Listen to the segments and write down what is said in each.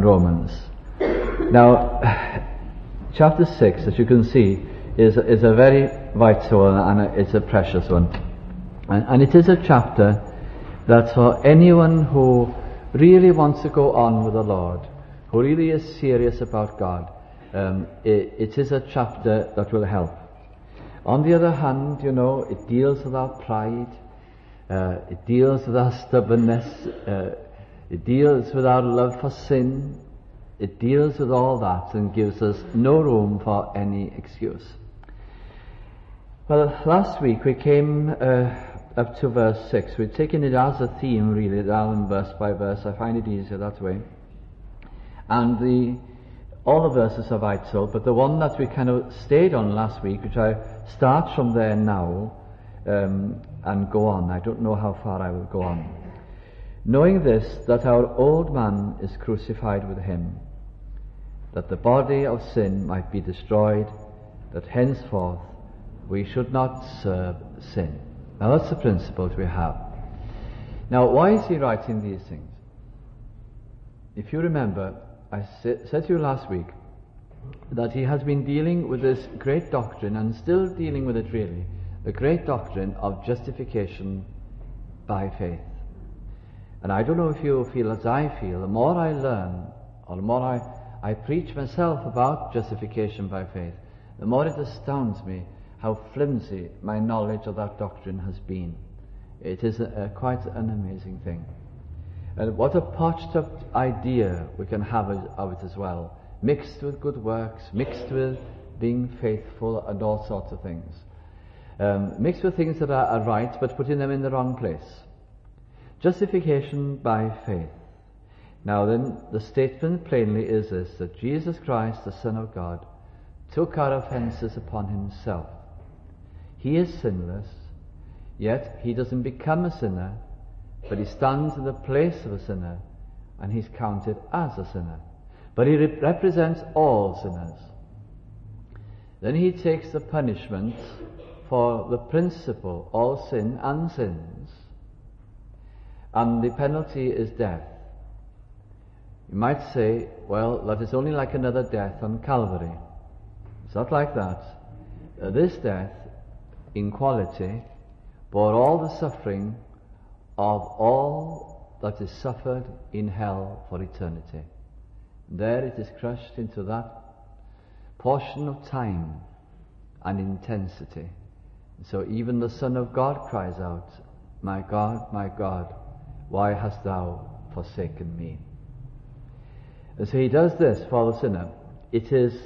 Romans. Now, chapter 6, as you can see, is a very vital and it's a precious one. And it is a chapter that for anyone who really wants to go on with the Lord, who really is serious about God, it is a chapter that will help. On the other hand, it deals with our pride, it deals with our stubbornness, it deals with our love for sin, it deals with all that and gives us no room for any excuse. Well, last week we came up to verse 6. We've taken it as a theme, really, rather than verse by verse. I find it easier that way. And all the verses are vital, but the one that we kind of stayed on last week, which I start from there now and go on. I don't know how far I will go on. Knowing this, that our old man is crucified with him, that the body of sin might be destroyed, that henceforth we should not serve sin. Now that's the principle we have. Now, why is he writing these things? If you remember, I said to you last week that he has been dealing with this great doctrine, and still dealing with it really, the great doctrine of justification by faith. And I don't know if you feel as I feel, the more I learn, or the more I preach myself about justification by faith, the more it astounds me how flimsy my knowledge of that doctrine has been. It is quite an amazing thing. And what a potched up idea we can have of it as well, mixed with good works, mixed with being faithful and all sorts of things. Mixed with things that are right, but putting them in the wrong place. Justification by faith. Now then, the statement plainly is this, that Jesus Christ, the Son of God, took our offences upon himself. He is sinless, yet he doesn't become a sinner, but he stands in the place of a sinner, and he's counted as a sinner. But he represents all sinners. Then he takes the punishment for the principle, all sin and sins, and the penalty is death. You might say, well, that is only like another death on Calvary. It's not like that. This death, in quality, bore all the suffering of all that is suffered in hell for eternity. There it is crushed into that portion of time and intensity. So even the Son of God cries out, my God, why hast thou forsaken me? And so he does this for the sinner. It is,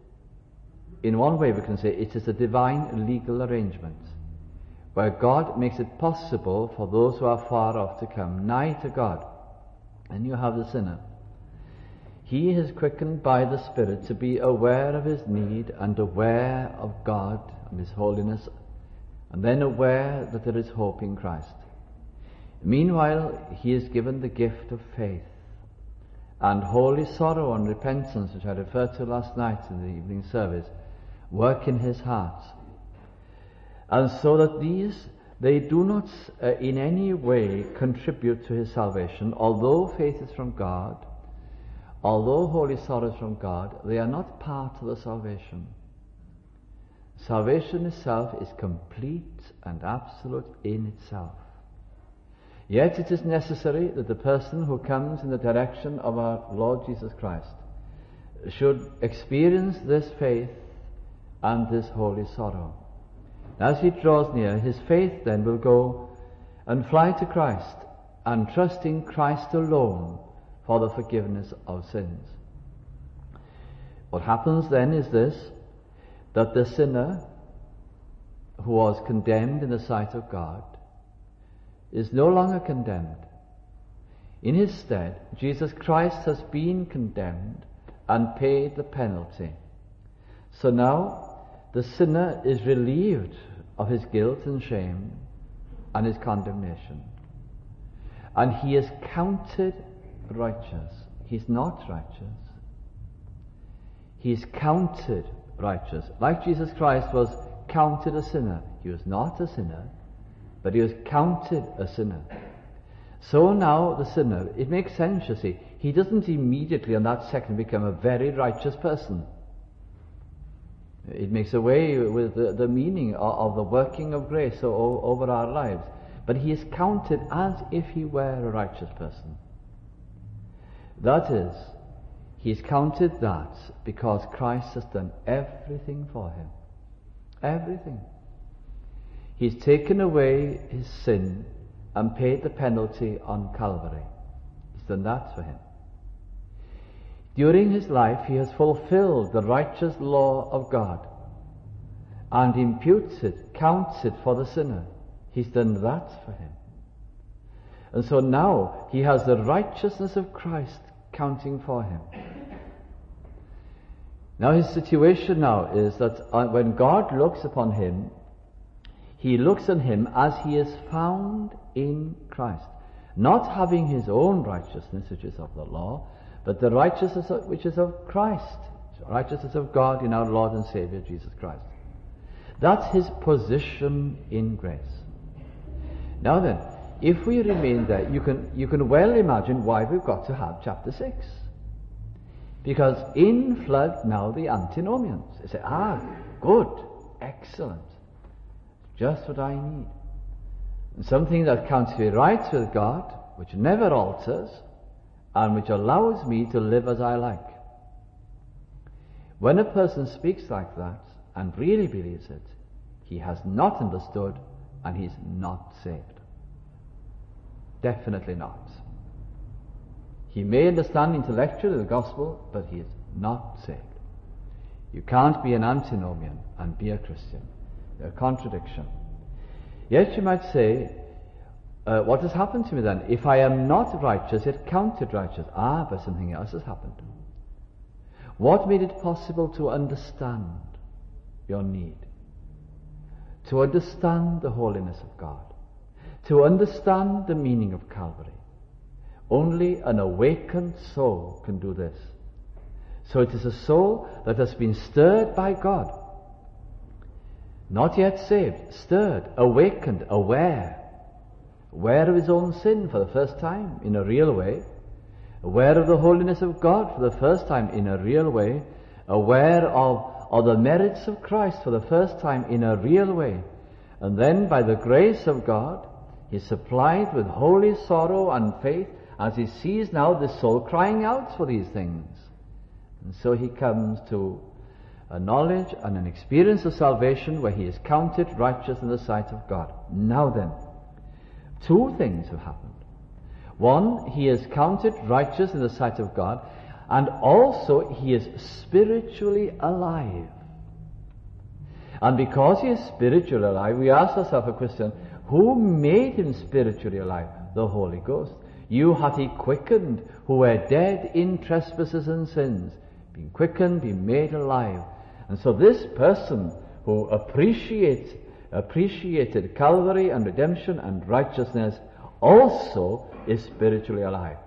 in one way we can say, it is a divine legal arrangement, where God makes it possible for those who are far off to come nigh to God. And you have the sinner. He is quickened by the Spirit to be aware of his need and aware of God and his holiness, and then aware that there is hope in Christ. Meanwhile, he is given the gift of faith and holy sorrow and repentance, which I referred to last night in the evening service, work in his heart. And so that they do not in any way contribute to his salvation. Although faith is from God, although holy sorrow is from God, they are not part of the salvation. Salvation itself is complete and absolute in itself. Yet it is necessary that the person who comes in the direction of our Lord Jesus Christ should experience this faith and this holy sorrow. As he draws near, his faith then will go and fly to Christ and trust in Christ alone for the forgiveness of sins. What happens then is this, that the sinner who was condemned in the sight of God is no longer condemned. In his stead, Jesus Christ has been condemned and paid the penalty. So now the sinner is relieved of his guilt and shame and his condemnation. And he is counted righteous. He's not righteous. He is counted righteous. Like Jesus Christ was counted a sinner. He was not a sinner, but he was counted a sinner. So now the sinner, it makes sense, you see, he doesn't immediately on that second become a very righteous person. It makes away with the meaning of the working of grace over our lives. But he is counted as if he were a righteous person. That is, he is counted that because Christ has done everything for him. Everything. He's taken away his sin and paid the penalty on Calvary. He's done that for him. During his life, he has fulfilled the righteous law of God and imputes it, counts it for the sinner. He's done that for him. And so now he has the righteousness of Christ counting for him. Now his situation now is that when God looks upon him, he looks on him as he is found in Christ, not having his own righteousness, which is of the law, but the righteousness which is of Christ, the righteousness of God in our Lord and Saviour Jesus Christ. That's his position in grace. Now then, if we remain there, you can well imagine why we've got to have chapter 6. Because in flood now the antinomians. They say, good, excellent, just what I need. And something that counts to be right with God, which never alters, and which allows me to live as I like. When a person speaks like that, and really believes it, he has not understood, and he's not saved. Definitely not. He may understand intellectually the gospel, but he is not saved. You can't be an antinomian and be a Christian. They're a contradiction. Yet you might say, what has happened to me then? If I am not righteous, yet counted righteous. But something else has happened. What made it possible to understand your need? To understand the holiness of God? To understand the meaning of Calvary? Only an awakened soul can do this. So it is a soul that has been stirred by God. Not yet saved, stirred, awakened, aware of his own sin for the first time in a real way, aware of the holiness of God for the first time in a real way, aware of the merits of Christ for the first time in a real way, and then by the grace of God, he is supplied with holy sorrow and faith as he sees now the soul crying out for these things. And so he comes to a knowledge and an experience of salvation where he is counted righteous in the sight of God. Now then, two things have happened. One, he is counted righteous in the sight of God, and also he is spiritually alive. And because he is spiritually alive, we ask ourselves a question, who made him spiritually alive? The Holy Ghost. You hath he quickened, who were dead in trespasses and sins, being quickened, being made alive. And so this person who appreciated Calvary and redemption and righteousness also is spiritually alive.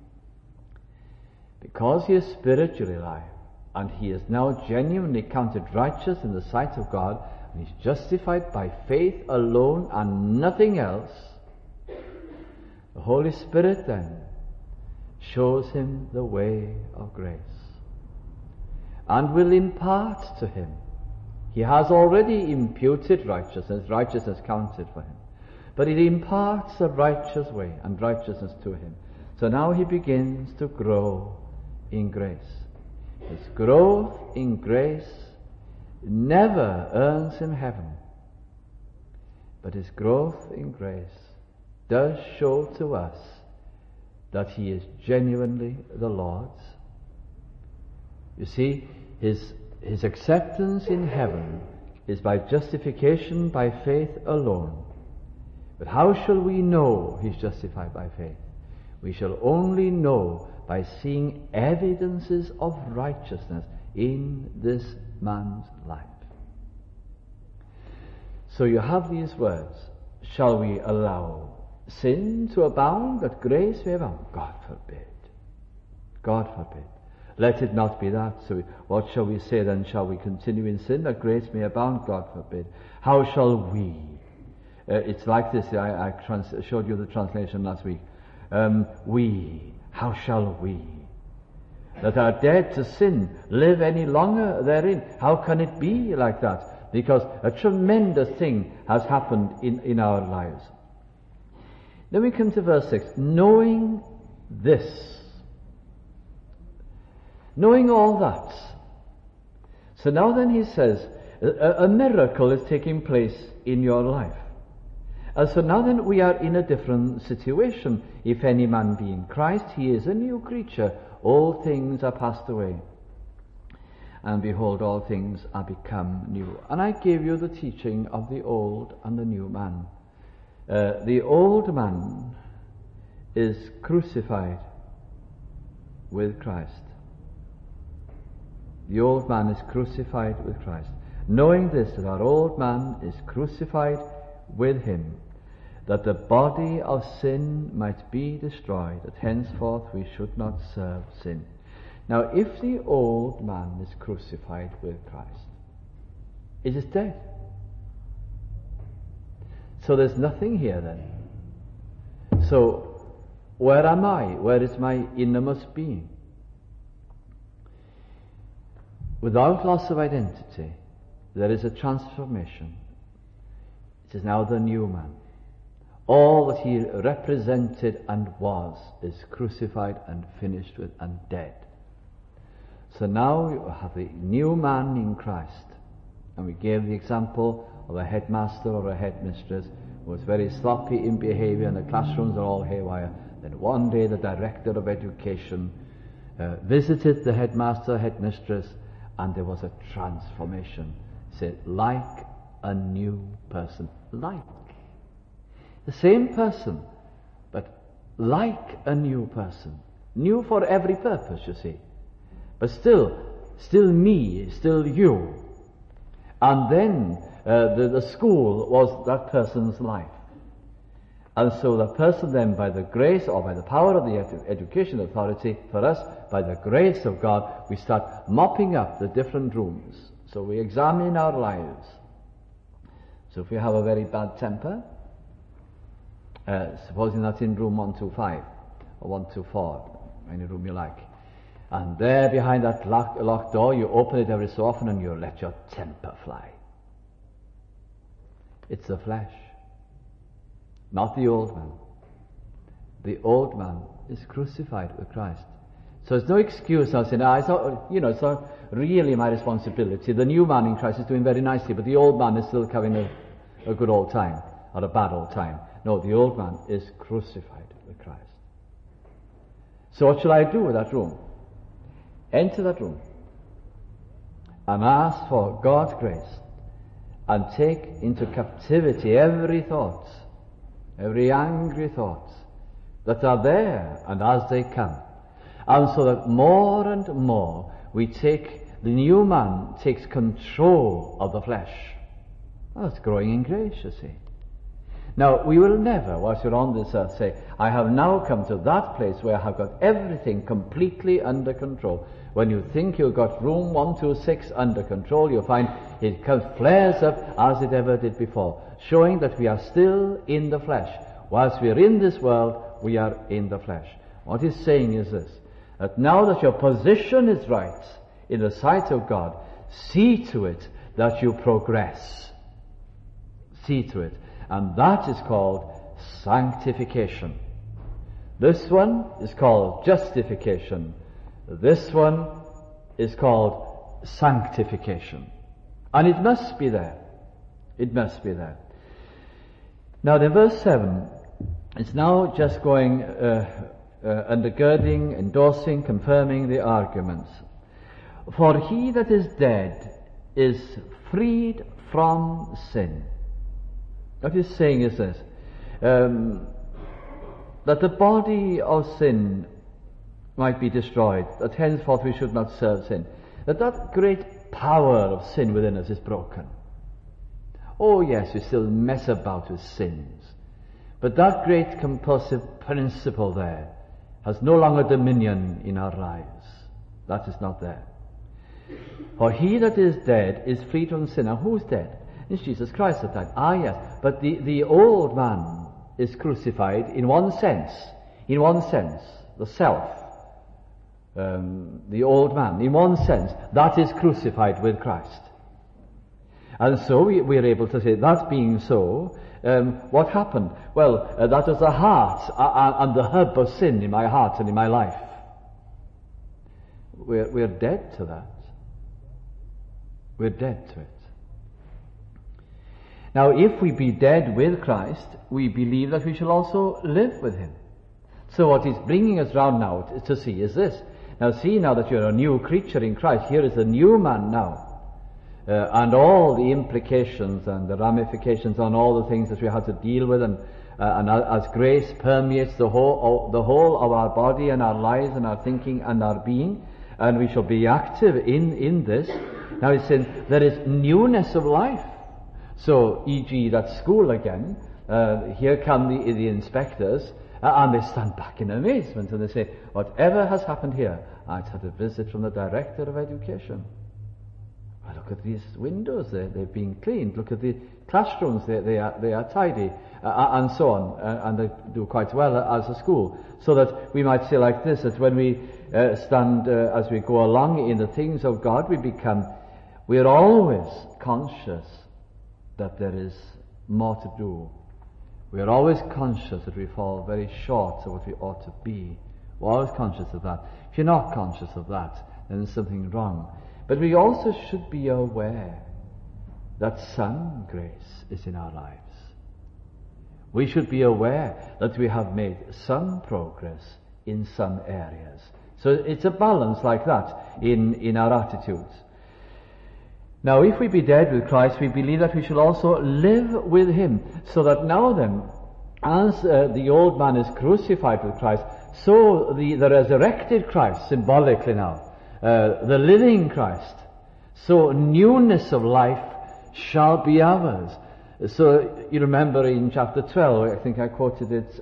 Because he is spiritually alive, and he is now genuinely counted righteous in the sight of God, and he's justified by faith alone and nothing else, the Holy Spirit then shows him the way of grace and will impart to him. He has already imputed righteousness counted for him, but it imparts a righteous way and righteousness to him. So now he begins to grow in grace. His growth in grace never earns him heaven, but his growth in grace does show to us that he is genuinely the Lord's. You see, his acceptance in heaven is by justification by faith alone. But how shall we know he's justified by faith? We shall only know by seeing evidences of righteousness in this man's life. So you have these words, shall we allow sin to abound that grace may abound? God forbid. God forbid. Let it not be that. So what shall we say then? Shall we continue in sin that grace may abound? God forbid. How shall we? It's like this. I showed you the translation last week. We how shall we, that are dead to sin, live any longer therein? How can it be like that? Because a tremendous thing has happened in our lives. Then we come to verse 6. Knowing this. Knowing all that. So now then he says, a miracle is taking place in your life. And so now then we are in a different situation. If any man be in Christ, he is a new creature. All things are passed away. And behold, all things are become new. And I gave you the teaching of the old and the new man. The old man is crucified with Christ. The old man is crucified with Christ. Knowing this, that our old man is crucified with him, that the body of sin might be destroyed, that henceforth we should not serve sin. Now, if the old man is crucified with Christ, it is dead. So there's nothing here then. So, where am I? Where is my innermost being? Without loss of identity, there is a transformation. It is now the new man. All that he represented and was is crucified and finished with and dead. So now you have the new man in Christ. And we gave the example of a headmaster or a headmistress who was very sloppy in behavior and the classrooms are all haywire. Then one day the director of education visited the headmaster, headmistress, and there was a transformation. He said, like a new person. Like. The same person, but like a new person. New for every purpose, you see. But still me, still you. And then the school was that person's life. And so the person then, by the grace or by the power of the education authority, for us, by the grace of God, we start mopping up the different rooms. So we examine our lives. So if we have a very bad temper, supposing that's in room 125 or 124, any room you like, and there behind that locked door, you open it every so often and you let your temper fly. It's the flesh, not the old man. The old man is crucified with Christ. So there's no excuse now saying, it's not really my responsibility. The new man in Christ is doing very nicely, but the old man is still having a good old time or a bad old time. No, the old man is crucified with Christ. So what shall I do with that room? Enter that room and ask for God's grace and take into captivity every thought, every angry thought that are there and as they come. And so that more and more the new man takes control of the flesh. Well, that's growing in grace, you see. Now, we will never, whilst you're on this earth, say, I have now come to that place where I have got everything completely under control. When you think you've got room 126 under control, you'll find it flares up as it ever did before, showing that we are still in the flesh. Whilst we are in this world, we are in the flesh. What he's saying is this, that now that your position is right in the sight of God, see to it that you progress. See to it. And that is called sanctification. This one is called justification. This one is called sanctification. And it must be there. It must be there. Now in verse 7, it's now just going undergirding, endorsing, confirming the arguments. For he that is dead is freed from sin. What he's saying is this, that the body of sin might be destroyed, that henceforth we should not serve sin, that great power of sin within us is broken. Oh yes, we still mess about with sins, but that great compulsive principle there has no longer dominion in our lives. That is not there. For he that is dead is freed from sin. Now who's dead? It's Jesus Christ that died. Ah, yes. But the old man is crucified in one sense. In one sense. the self, the old man. In one sense, that is crucified with Christ. And so we are able to say, that being so, what happened? Well, that is the heart and the hub of sin in my heart and in my life. We're dead to that. We're dead to it. Now, if we be dead with Christ, we believe that we shall also live with him. So what he's bringing us round now to see is this. Now see now that you're a new creature in Christ. Here is a new man now. And all the implications and the ramifications on all the things that we have to deal with, and as grace permeates the whole of our body and our lives and our thinking and our being, and we shall be active in this. Now he's saying there is newness of life. So, e.g., that school again, here come the inspectors, and they stand back in amazement, and they say, whatever has happened here? I've had a visit from the Director of Education. Well, look at these windows, they've been cleaned. Look at the classrooms, they are tidy, and so on, and they do quite well as a school. So that we might say like this, that when we stand as we go along in the things of God, we are always conscious that there is more to do. We are always conscious that we fall very short of what we ought to be. We're always conscious of that. If you're not conscious of that, then there's something wrong. But we also should be aware that some grace is in our lives. We should be aware that we have made some progress in some areas. So it's a balance like that in our attitudes. Now, if we be dead with Christ, we believe that we shall also live with him, so that now then, as the old man is crucified with Christ, so the resurrected Christ, symbolically now, the living Christ, so newness of life shall be ours. So you remember in chapter 12, I think I quoted it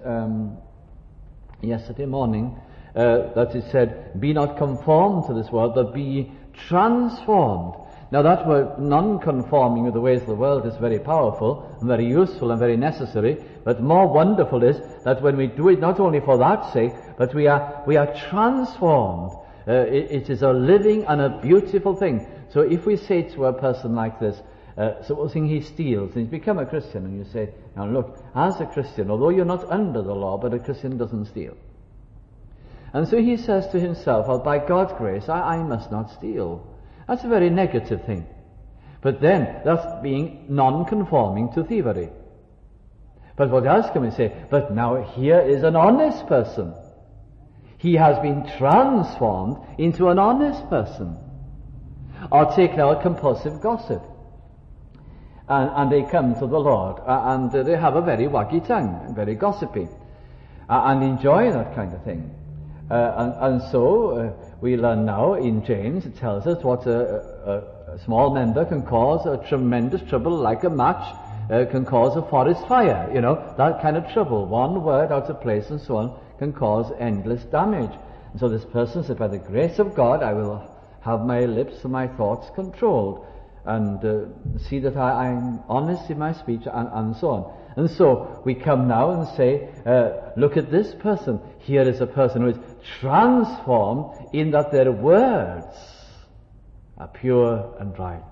yesterday morning, that it said, be not conformed to this world, but be transformed. Now that word non-conforming with the ways of the world is very powerful and very useful and very necessary, but more wonderful is that when we do it not only for that sake, but we are transformed. It is a living and a beautiful thing. So if we say to a person like this, supposing he steals and he's become a Christian, and you say, now look, as a Christian, although you're not under the law, but a Christian doesn't steal. And so he says to himself, well, by God's grace, I must not steal. That's a very negative thing. But then, that's being non-conforming to thievery. But what else can we say? But now here is an honest person. He has been transformed into an honest person. Or take now a compulsive gossip. And they come to the Lord, and they have a very waggy tongue, very gossipy, and enjoy that kind of thing. And so we learn now in James, it tells us what a small member can cause a tremendous trouble, like a match can cause a forest fire. You know, that kind of trouble. One word out of place and so on can cause endless damage. And so this person said, by the grace of God, I will have my lips and my thoughts controlled, and see that I'm honest in my speech, and so on. And so we come now and say, look at this person. Here is a person who is transformed in that their words are pure and right.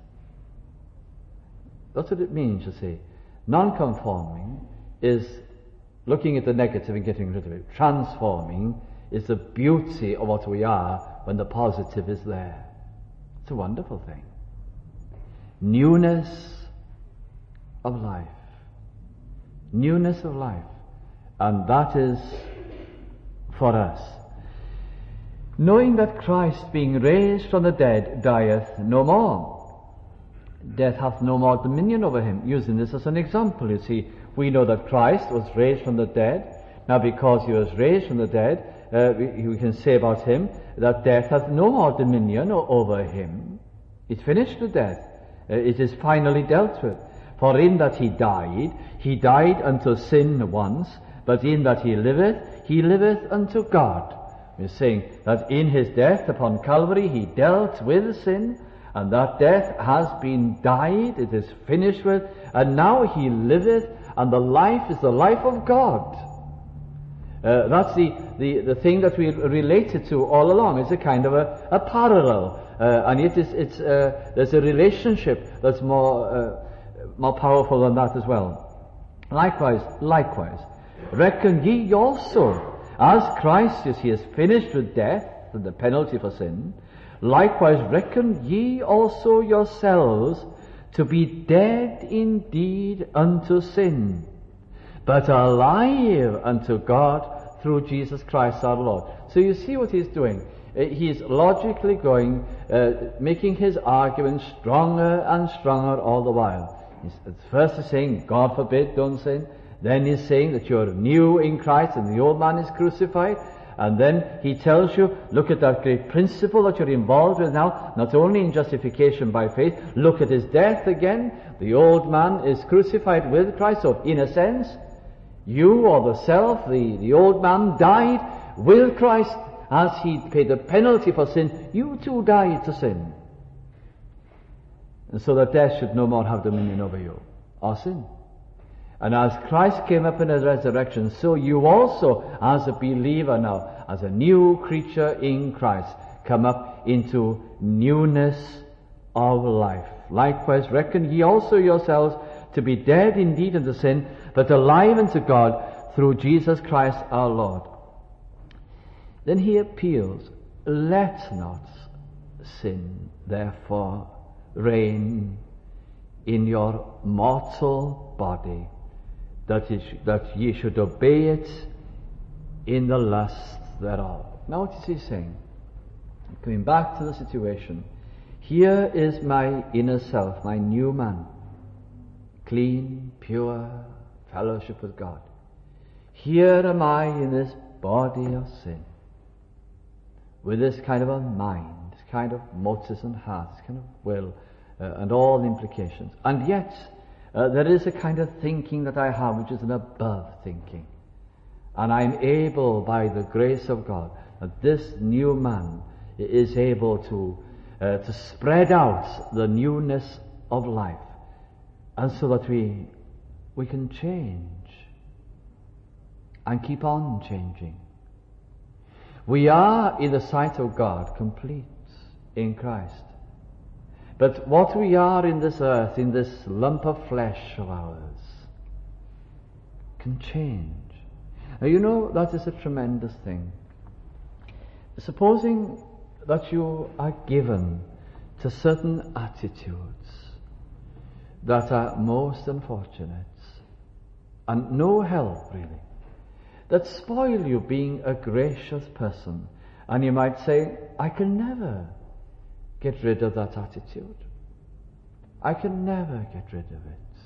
That's what it means, you see. Non-conforming is looking at the negative and getting rid of it. Transforming is the beauty of what we are when the positive is there. It's a wonderful thing. Newness of life. Newness of life. And that is for us. Knowing that Christ, being raised from the dead, dieth no more. Death hath no more dominion over him. Using this as an example, you see, we know that Christ was raised from the dead. Now, because he was raised from the dead, we can say about him that death hath no more dominion over him. It's finished with death. It is finally dealt with. For in that he died unto sin once, but in that he liveth unto God. We're saying that in his death upon Calvary he dealt with sin, and that death has been died, it is finished with, and now he liveth, and the life is the life of God. That's the thing that we related to all along. It's a kind of a parallel, and yet there's a relationship that's more powerful than that as well. Likewise, reckon ye also, as Christ is he has finished with death and the penalty for sin, likewise reckon ye also yourselves to be dead indeed unto sin, but alive unto God through Jesus Christ our Lord. So you see what he's doing. He's logically going, making his argument stronger and stronger all the while. First he's saying, God forbid, don't sin. Then he's saying that you're new in Christ and the old man is crucified. And then he tells you, look at that great principle that you're involved with now, not only in justification by faith, look at his death again. The old man is crucified with Christ. So in a sense, you or the self, the old man died with Christ as he paid the penalty for sin. You too died to sin. And so that death should no more have dominion over you, or sin. And as Christ came up in his resurrection, so you also, as a believer now, as a new creature in Christ, come up into newness of life. Likewise, reckon ye also yourselves to be dead indeed unto sin, but alive unto God through Jesus Christ our Lord. Then he appeals, let not sin, therefore, reign in your mortal body, that ye should obey it in the lust thereof. Now what is he saying? Coming back to the situation, here is my inner self, my new man, clean, pure, fellowship with God. Here am I in this body of sin, with this kind of a mind, this kind of motives and heart, this kind of will, and all the implications. And yet, there is a kind of thinking that I have which is an above thinking. And I'm able, by the grace of God, that this new man is able to spread out the newness of life. And so that we can change and keep on changing. We are, in the sight of God, complete in Christ. But what we are in this earth, in this lump of flesh of ours, can change. Now you know, that is a tremendous thing. Supposing that you are given to certain attitudes that are most unfortunate, and no help really, that spoil you being a gracious person, and you might say, I can never get rid of that attitude. I can never get rid of it.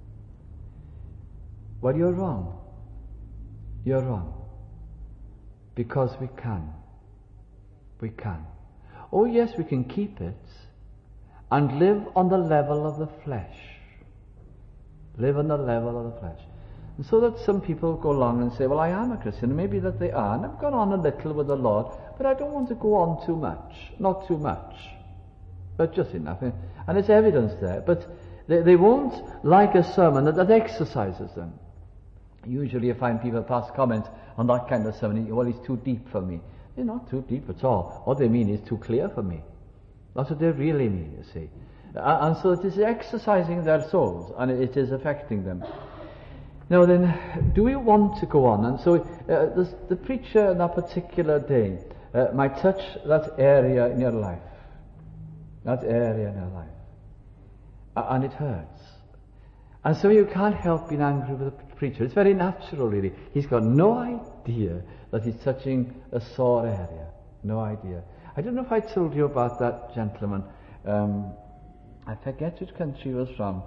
Well, you're wrong. You're wrong. Because we can. We can. Oh yes, we can keep it and live on the level of the flesh. Live on the level of the flesh. And so that some people go along and say, well, I am a Christian. Maybe that they are, and I've gone on a little with the Lord, but I don't want to go on too much. Not too much. But just enough. And it's evidence there. But they won't like a sermon that exercises them. Usually you find people pass comments on that kind of sermon, well, it's too deep for me. It's not too deep at all. What they mean is too clear for me. That's what they really mean, you see. And so it is exercising their souls, and it is affecting them. Now then, do we want to go on? And so the preacher on that particular day might touch that area in your life. That area in your life. And it hurts. And so you can't help being angry with the preacher. It's very natural, really. He's got no idea that he's touching a sore area. No idea. I don't know if I told you about that gentleman. I forget which country he was from.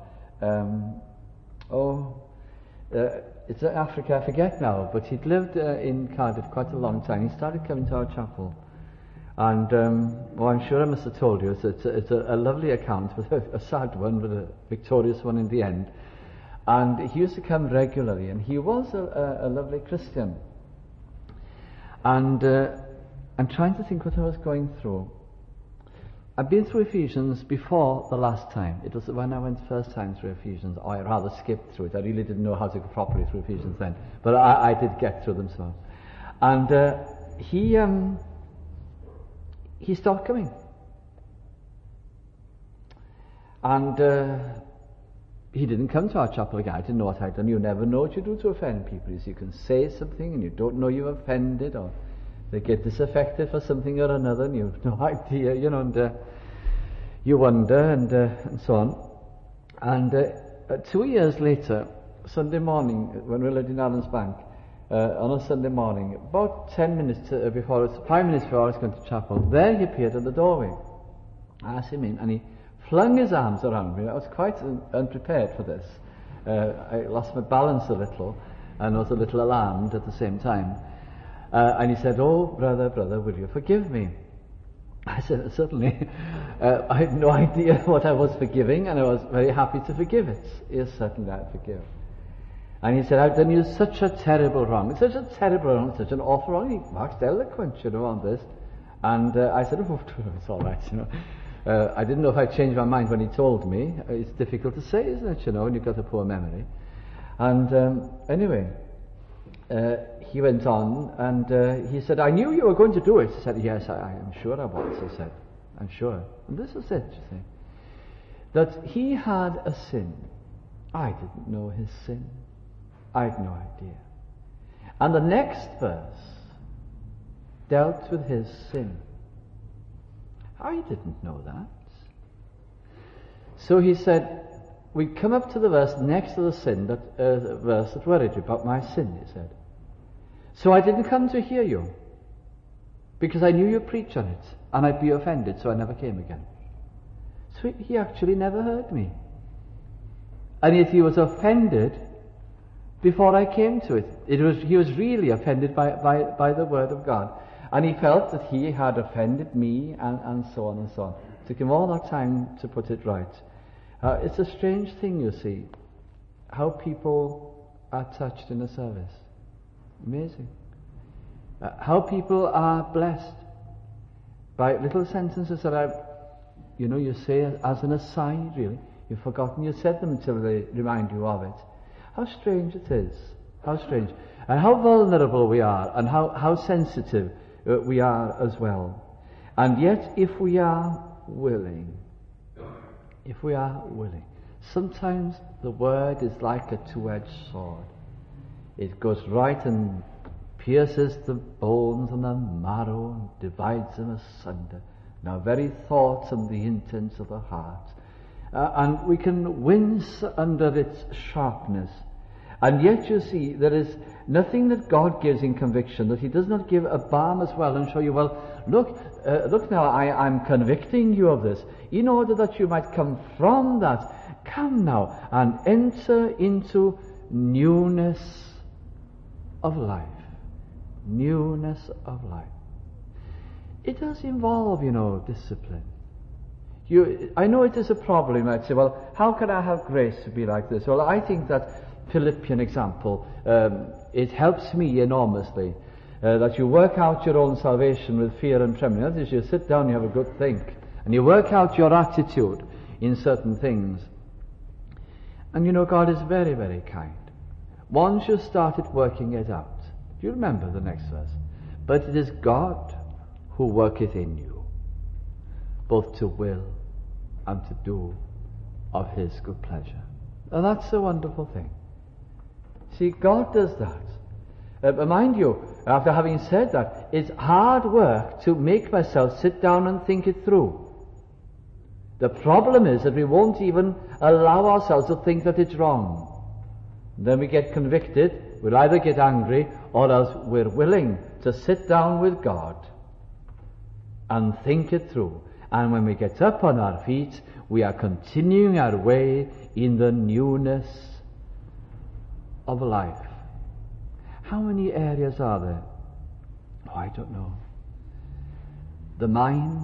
It's Africa, I forget now, but he'd lived in Cardiff quite a long time. He started coming to our chapel. And, I'm sure I must have told you, it's a lovely account, but a sad one, but a victorious one in the end. And he used to come regularly, and he was a lovely Christian. And I'm trying to think what I was going through. I've been through Ephesians before the last time. It was when I went first time through Ephesians, or I rather skipped through it. I really didn't know how to go properly through Ephesians then. But I did get through them so. And he stopped coming. And he didn't come to our chapel again. I didn't know what I'd done. You never know what you do to offend people. You can say something and you don't know you've offended, or they get disaffected for something or another and you have no idea, and you wonder and so on. And 2 years later, Sunday morning, when we lived in Allen's Bank, on a Sunday morning, about 5 minutes before I was going to chapel, there he appeared at the doorway. I asked him in, and he flung his arms around me. I was quite unprepared for this. I lost my balance a little and was a little alarmed at the same time. And he said, "Oh, brother, will you forgive me?" I said, "Certainly." I had no idea what I was forgiving, and I was very happy to forgive it. Yes, certainly I forgive. And he said, "I've done you such a terrible wrong, such a terrible wrong, such an awful wrong." He waxed eloquent, on this. And I said, "Oh, it's all right, I didn't know if I'd changed my mind when he told me. It's difficult to say, isn't it, when you've got a poor memory. And anyway, he went on, and he said, "I knew you were going to do it." I said, "Yes, I am sure I was," I said. "I'm sure." And this is it, you see. That he had a sin. I didn't know his sin. I had no idea. And the next verse dealt with his sin. I didn't know that. So he said, we come up to the verse next to the sin, that verse that worried you about my sin, he said. "So I didn't come to hear you, because I knew you'd preach on it, and I'd be offended, so I never came again." So he actually never heard me. And yet he was offended before I came to it. He was really offended by the word of God. And he felt that he had offended me, and so on and so on. It took him all that time to put it right. It's a strange thing, you see, how people are touched in a service. Amazing. How people are blessed by little sentences that you say as an aside, really. You've forgotten you said them until they remind you of it. How strange it is. How strange. And how vulnerable we are, and how sensitive we are as well. And yet, if we are willing, sometimes the word is like a two-edged sword. It goes right and pierces the bones and the marrow and divides them asunder. Our very thoughts and the intents of the heart. And we can wince under its sharpness. And yet, you see, there is nothing that God gives in conviction that he does not give a balm as well and show you, well, look now, I'm convicting you of this, in order that you might come from that. Come now and enter into newness of life. Newness of life. It does involve, discipline. I know it is a problem. You might say, well, how can I have grace to be like this? Well, I think that Philippian example, it helps me enormously, that you work out your own salvation with fear and trembling. That is, you sit down, you have a good think, and you work out your attitude in certain things. And God is very, very kind. Once you started working it out, do you remember the next verse? But it is God who worketh in you, both to will and to do of his good pleasure. And that's a wonderful thing. See, God does that. Mind you, after having said that, it's hard work to make myself sit down and think it through. The problem is that we won't even allow ourselves to think that it's wrong. Then we get convicted, we'll either get angry, or else we're willing to sit down with God and think it through. And when we get up on our feet, we are continuing our way in the newness of life. How many areas are there? Oh, I don't know. The mind.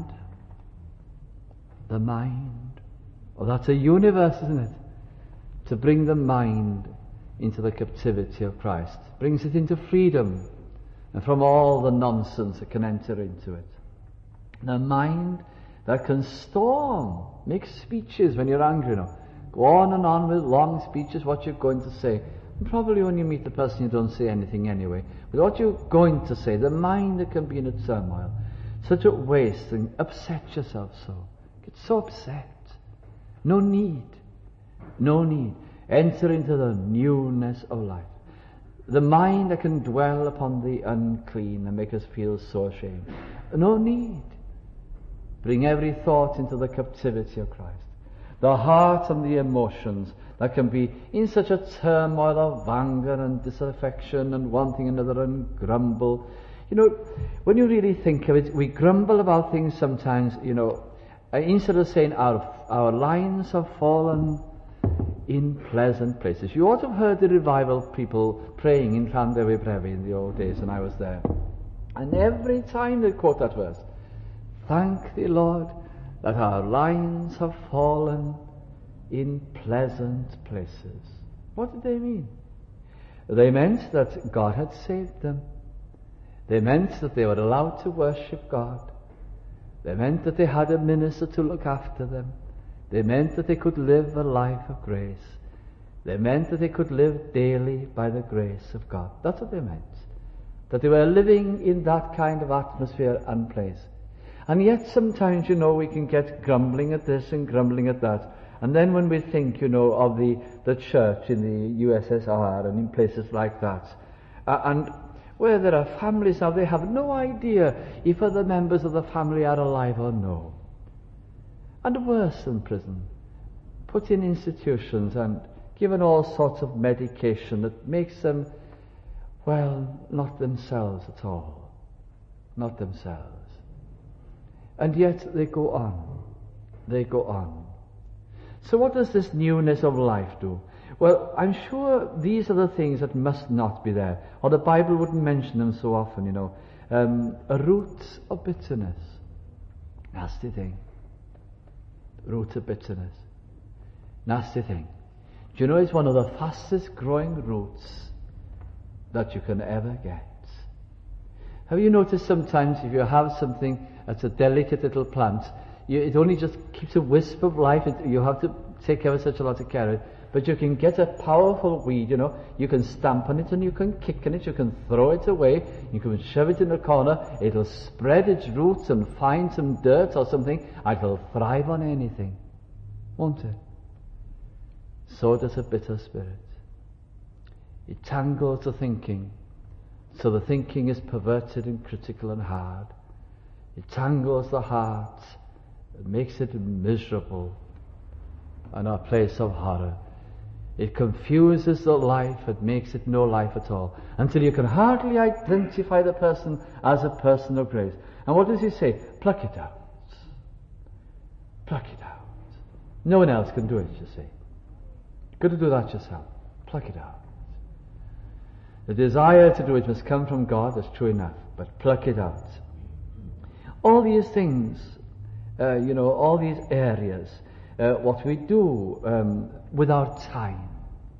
Oh, that's a universe, isn't it? To bring the mind into the captivity of Christ. Brings it into freedom and from all the nonsense that can enter into it. The mind that can storm, make speeches when you're angry. Go on and on with long speeches, what you're going to say. Probably when you meet the person you don't say anything anyway. But what you're going to say, the mind that can be in a turmoil, such a waste, and upset yourself so. Get so upset. No need. No need. Enter into the newness of life. The mind that can dwell upon the unclean and make us feel so ashamed. No need. Bring every thought into the captivity of Christ. The heart and the emotions that can be in such a turmoil of anger and disaffection and wanting another and grumble. You know, when you really think of it, we grumble about things sometimes, you know, instead of saying our lines have fallen in pleasant places. You ought to have heard the revival people praying in Llanddewi Brefi in the old days when I was there. And every time they quote that verse, thank the Lord that our lines have fallen in pleasant places. What did they mean? They meant that God had saved them. They meant that they were allowed to worship God. They meant that they had a minister to look after them. They meant that they could live a life of grace. They meant that they could live daily by the grace of God. That's what they meant. That they were living in that kind of atmosphere and place. And yet sometimes, you know, we can get grumbling at this and grumbling at that. And then when we think, you know, of the church in the USSR and in places like that, and where there are families now, they have no idea if other members of the family are alive or no. And worse than prison, put in institutions and given all sorts of medication that makes them, well, not themselves at all. Not themselves. And yet they go on. They go on. So what does this newness of life do? Well, I'm sure these are the things that must not be there, or the Bible wouldn't mention them so often, you know. A root of bitterness. Nasty thing. Root of bitterness. Nasty thing. Do you know it's one of the fastest growing roots that you can ever get? Have you noticed sometimes if you have something that's a delicate little plant, it only just keeps a wisp of life. You have to take ever such a lot of care of it. But you can get a powerful weed, you know. You can stamp on it and you can kick on it. You can throw it away. You can shove it in a corner. It'll spread its roots and find some dirt or something. And it'll thrive on anything. Won't it? So does a bitter spirit. It tangles the thinking. So the thinking is perverted and critical and hard. It tangles the heart. It makes it miserable and a place of horror. It confuses the life. It makes it no life at all. Until you can hardly identify the person as a person of grace. And what does he say? Pluck it out. Pluck it out. No one else can do it, you see. You've got to do that yourself. Pluck it out. The desire to do it must come from God, that's true enough, but pluck it out. All these things, all these areas, what we do with our time,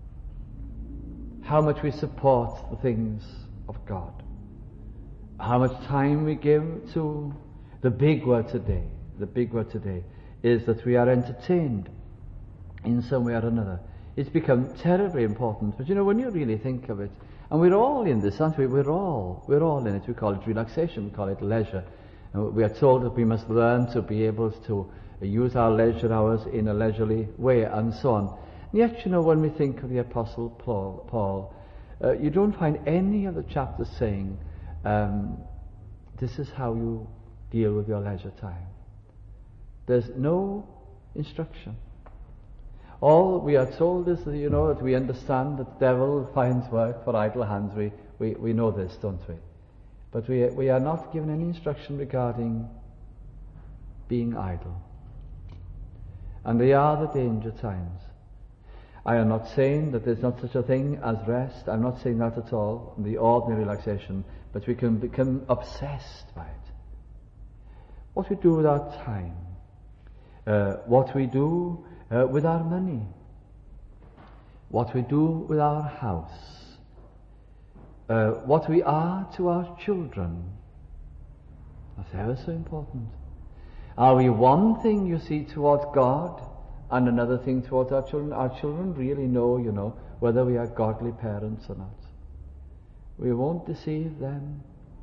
how much we support the things of God, how much time we give to the big word today. The big word today is that we are entertained in some way or another. It's become terribly important. But when you really think of it, and we're all in this, aren't we? We're all in it. We call it relaxation, we call it leisure. And we are told that we must learn to be able to use our leisure hours in a leisurely way, and so on. And yet, when we think of the Apostle Paul, you don't find any of the chapters saying, this is how you deal with your leisure time. There's no instruction. All we are told is that, that we understand that the devil finds work for idle hands. We know this, don't we? But we are not given any instruction regarding being idle. And they are the danger times. I am not saying that there's not such a thing as rest. I'm not saying that at all, the ordinary relaxation. But we can become obsessed by it. What we do with our time. What we do with our money. What we do with our house. What we are to our children. That's ever so important. Are we one thing, you see, towards God, And another thing towards our children really know, whether we are godly parents or not. We won't deceive them.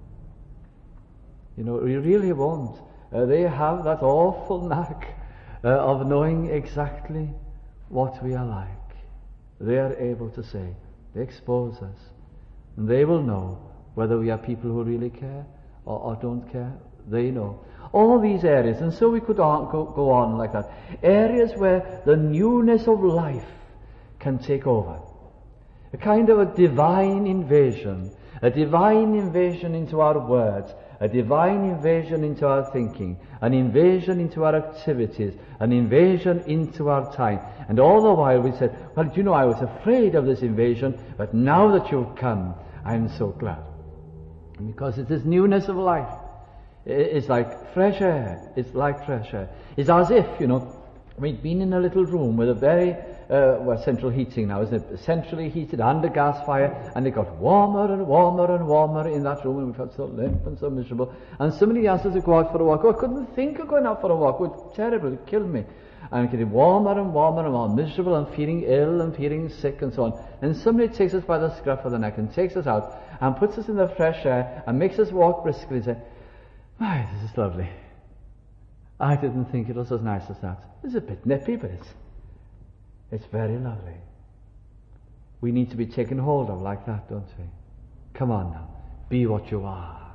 We really won't. They have that awful knack of knowing exactly what we are like. They are able to say, they expose us, and they will know whether we are people who really care or don't care. They know. All these areas, and so we could go on like that. Areas where the newness of life can take over. A kind of a divine invasion into our words, a divine invasion into our thinking, an invasion into our activities, an invasion into our time. And all the while we said, well, I was afraid of this invasion, but now that you've come, I'm so glad. Because it's this newness of life. It's like fresh air. It's like fresh air. It's as if, we'd been in a little room with a very, central heating now, isn't it? Centrally heated under gas fire, and it got warmer and warmer and warmer in that room, and we felt so limp and so miserable. And somebody asked us to go out for a walk. I couldn't think of going out for a walk. It was terrible. It killed me. And getting warmer and warmer and more miserable and feeling ill and feeling sick and so on. And somebody takes us by the scruff of the neck and takes us out and puts us in the fresh air and makes us walk briskly and say, "My, this is lovely. I didn't think it was as nice as that. It's a bit nippy, but it's very lovely." We need to be taken hold of like that, don't we? Come on now. Be what you are.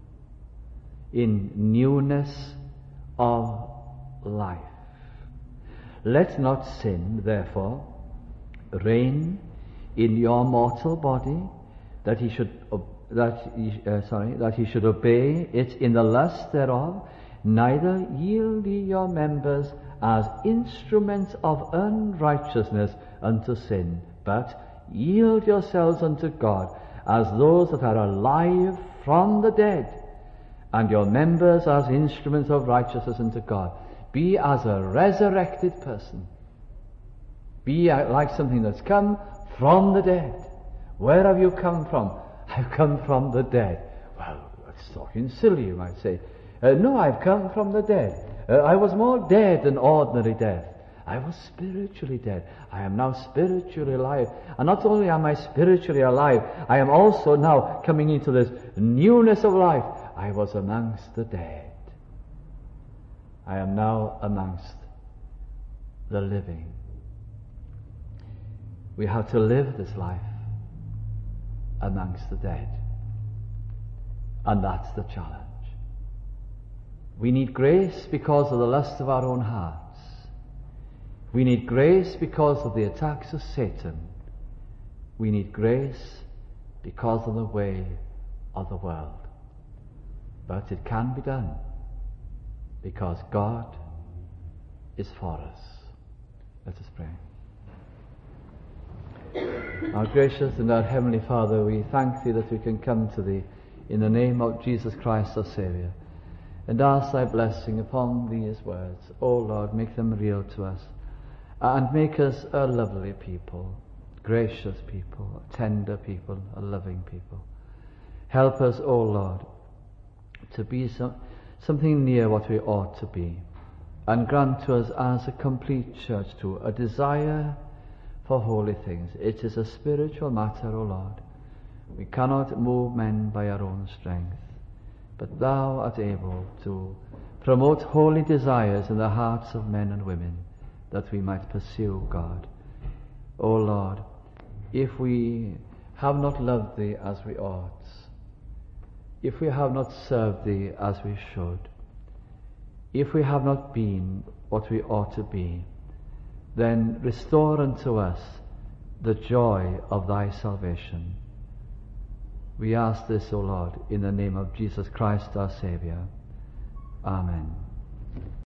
In newness of life. Let not sin, therefore, reign in your mortal body, that he should obey it in the lust thereof. Neither yield ye your members as instruments of unrighteousness unto sin, but yield yourselves unto God as those that are alive from the dead, and your members as instruments of righteousness unto God. Be as a resurrected person. Be like something that's come from the dead. Where have you come from? I've come from the dead. Well, that's talking silly, you might say. No, I've come from the dead. I was more dead than ordinary death. I was spiritually dead. I am now spiritually alive. And not only am I spiritually alive, I am also now coming into this newness of life. I was amongst the dead. I am now amongst the living. We have to live this life amongst the dead. And that's the challenge. We need grace because of the lust of our own hearts. We need grace because of the attacks of Satan. We need grace because of the way of the world. But it can be done because God is for us. Let us pray. Our gracious and our heavenly Father, we thank Thee that we can come to Thee in the name of Jesus Christ our Saviour, and ask Thy blessing upon these words. O Lord, make them real to us, and make us a lovely people, gracious people, a tender people, a loving people. Help us, O Lord, to be something near what we ought to be, and grant to us as a complete church too a desire for holy things. It is a spiritual matter, O Lord. We cannot move men by our own strength, but Thou art able to promote holy desires in the hearts of men and women, that we might pursue God. O Lord, if we have not loved Thee as we ought, if we have not served Thee as we should, if we have not been what we ought to be, then restore unto us the joy of Thy salvation. We ask this, O Lord, in the name of Jesus Christ our Saviour. Amen.